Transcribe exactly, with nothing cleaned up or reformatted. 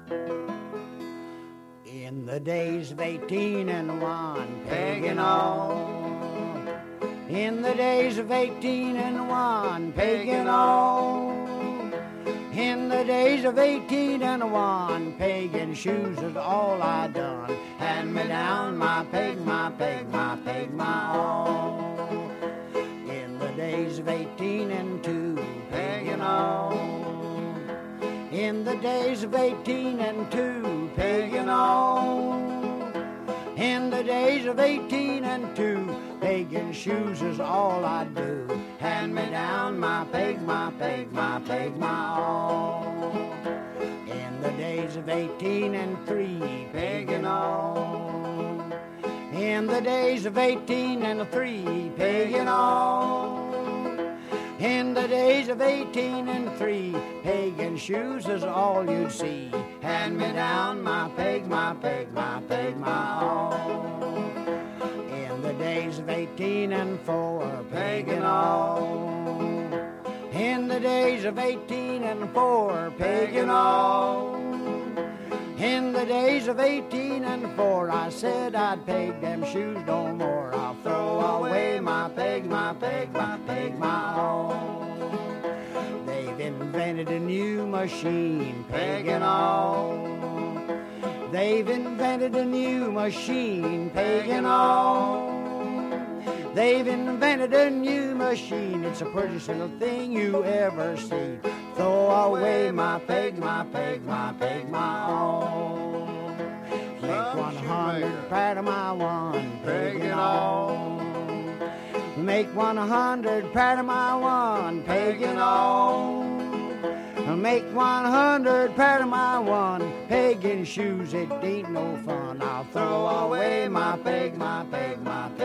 In the days of eighteen and one, pegging on. In the days of eighteen and one, pegging on. In the days of eighteen and one, pegging shoes is all I done. Hand me down my peg, my peg, my peg, my all. In the days of eighteen and two, pegging on. In the days of eighteen and two, pegging on. In the days of eighteen and two, pegging shoes is all I do. Hand me down my peg, my peg, my peg, my all. In the days of eighteen and three, pegging on. In the days of eighteen and three, pegging on. In the days of eighteen and three, pegging shoes is all you'd see. Hand me down my peg, my peg, my peg, my all. In the days of eighteen and four, pegging on. In the days of eighteen and four, pegging on. In the days of eighteen and four, I said I'd peg them shoes no more. I'll throw away my peg, my peg, my peg, my all. They've invented a new machine, pegging on. They've invented a new machine, pegging on. They've invented a new machine. It's the prettiest little thing you ever see. Throw away my peg, my peg, my peg, my all. Make one hundred pat of my one, pegging on. Make one hundred pat of my one, pegging on. Make one hundred pat of my one, pegging shoes, it ain't no fun. I'll throw away my peg, my peg, my peg.